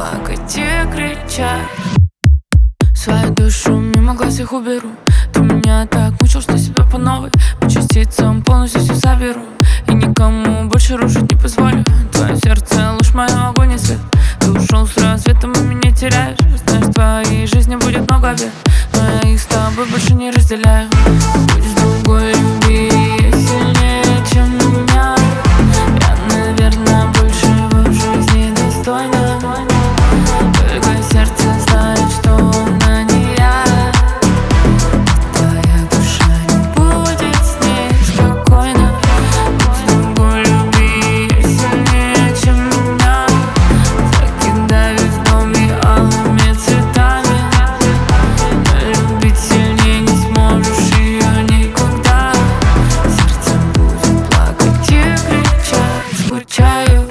плакать и кричать. Свою душу мимо глаз их уберу. Ты меня так мучил, что себя по новой по частицам полностью все соберу. И никому больше рушить не позволю. Твое сердце ложь, мое огонь и свет. Ты ушел с рассветом и меня теряешь. Знаешь, в твоей жизни будет много бед, но я их с тобой больше не разделяю. Будь с другой, люби сильнее, чем меня. Я, наверное, больше в жизни достойна. Только сердце знает, что она не я. Твоя душа не будет с ней спокойно. Будь с другой, люби сильнее, чем меня. Закидай весь дом и алыми цветами. Но любить сильнее не сможешь ее никогда. Сердце будет плакать и кричать, скучаю.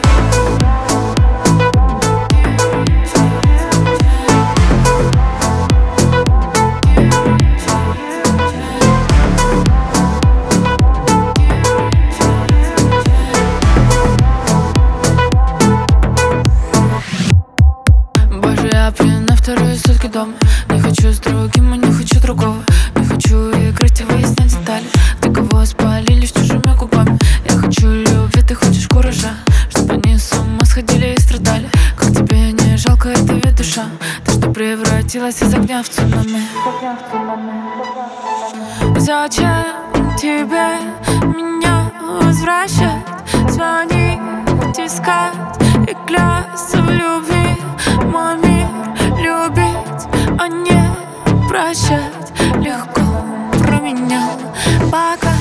Боже, я пьяна вторые сутки дома. Не хочу с другим, и не хочу другого. Не хочу играть и выяснять детали. Ты кого спалили с чужими губами. Я хочу любви, ты хочешь куража. Чтобы они с ума сходили и страдали. Как тебе не жалко, это ведь душа. Ты что превратилась из огня в цунами. Зачем тебе меня возвращать? Звонить, искать и клясться в любви. Мой мир любить, а не прощать. Легко променял, пока